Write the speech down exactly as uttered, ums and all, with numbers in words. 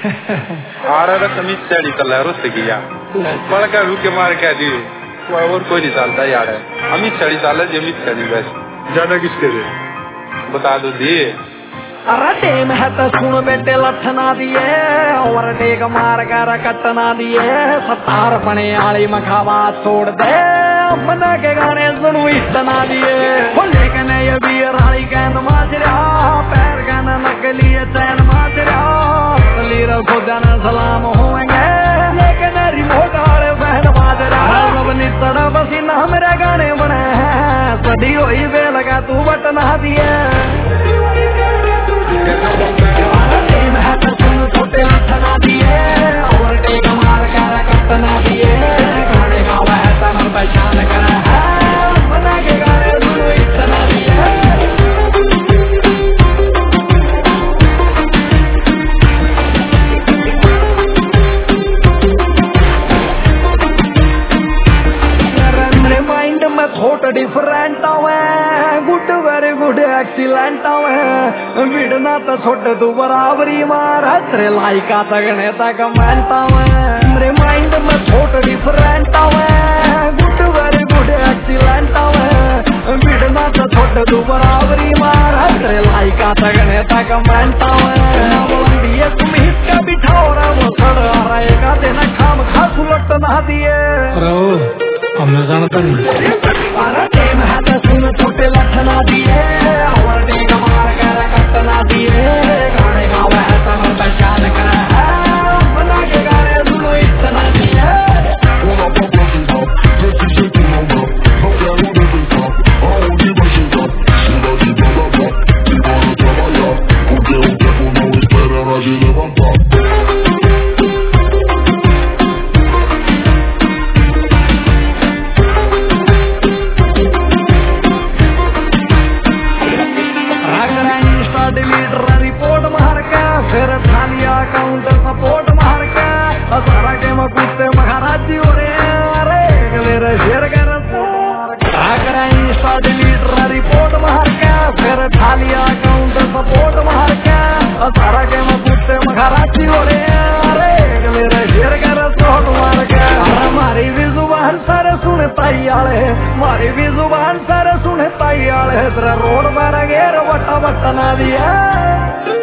आरा का तमीज चढ़ी चल रुस्त किया बड़ा का रुके मार क्या दी और कोई नहीं चलता यार है अमित चढ़ी चाल है जमीत चढ़ी बस ज्यादा किसके दे बता दो दिए अरे टेम है तो सुन बेटे लठना दिए और टेक मार कर कटना दिए सतार पने आली मखावा छोड़ दे मना के गाने सुनू इतना दिए लेकिन ये भी रानी कहन माच रहा पैर कहन नकली चैन माच रहा लीर खुदा सलाम होंगे लेकिन रिमोट वाले बहन बाज रहा अब नितड़ा पसीना मेरे गाने बने सदी हुई बे लगा तू बटना दिए छोटे लठना दिए और टेक मार कर कटना दिए गाने का वह तन पहचान कर बना के गाने सुनो इतना दिए मेरे माइंड में थोड़ा डिफरेंट है गुड वेरी गुड एक्सीलेंट है विड़ना तो छोटे तू बराबरी मार तेरे लाइका तगने तक मेहनता है मेरे माइंड में थोड़ा डिफरेंट है गुड वेरी गुड एक्सीलेंट है विड़ना तो छोटे तू बराबरी मार तेरे लाइका तगने तक मेहनता है बोलिए तुम हिस्सा बिठाओ रे वो सड़ रहेगा देना खाम खा सुलट ना दिए हमने जानता नहीं टेम है तो सुन छोटे लठना दिए और टेक मार कर कटना दिए गाने का वह तन पहचान कर बना के गाने सुनो इतना दिए रिपोर्ट मार के फिर थालिया अकाउंट सपोर्ट मार के सारा के मकुते महाराजी हो रहे अरे गले रे शेर कर रिपोर्ट मार के फिर थालिया अकाउंट सपोर्ट मार के सारा के मकुते महाराजी हो रहे अरे गले रे शेर कर सोट मार के हमारी भी जुबान सारे सुने ताई आले हमारी भी जुबान सारे सुने ताई आले तेरा रोड पर घेर बट्टा बट्टा ना दिया